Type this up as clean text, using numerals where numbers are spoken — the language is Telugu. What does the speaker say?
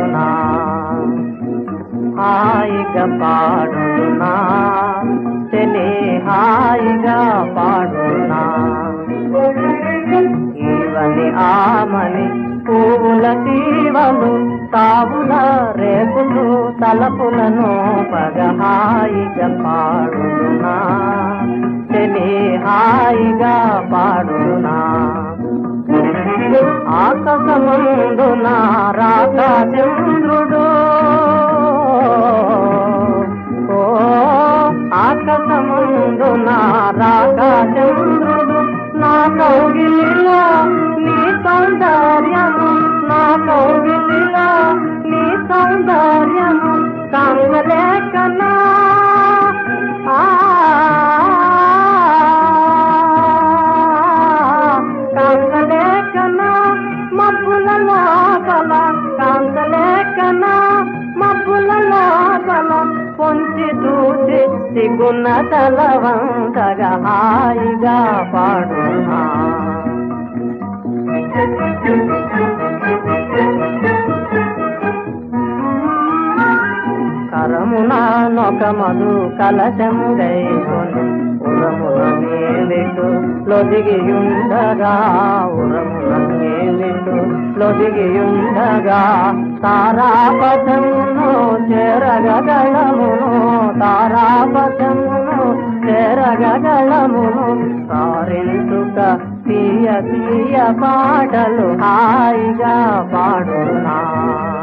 పాడునా హాయిగా పాడునా తెలి హాయిగా పాడునా ఈవని ఆమని పువ్వుల తీవలు తావుల రేపులు తలపులను పగహాయిగా పాడునా తెలి హాయిగా పాడునా ఆకాశమందున రాక చంద్రుడు ఓ ఆకాశమందున రాక చంద్రుడు నా కౌగిలిలో నీ సౌందర్యము నా కౌగిలిలో నీ సౌందర్యము కాంగలేకనా కాంగలేకనా మబ్బుల లోపల కాంగలేకనా మబ్బుల లోపల పొంచి చూసి సిగున్న తలవంతగా హాయిగా పాడునా కరమున నొక మధు కలశము గైకొని ఉరమున నీలిటు లొదిగియుండగా ఉరమున నీలిటు లొదిగియుండగా తారాపథమును చేరగలమును తారాపథమును చేరగలమును సారించుక తీయ తీయ పాటలు హాయిగా పాడునా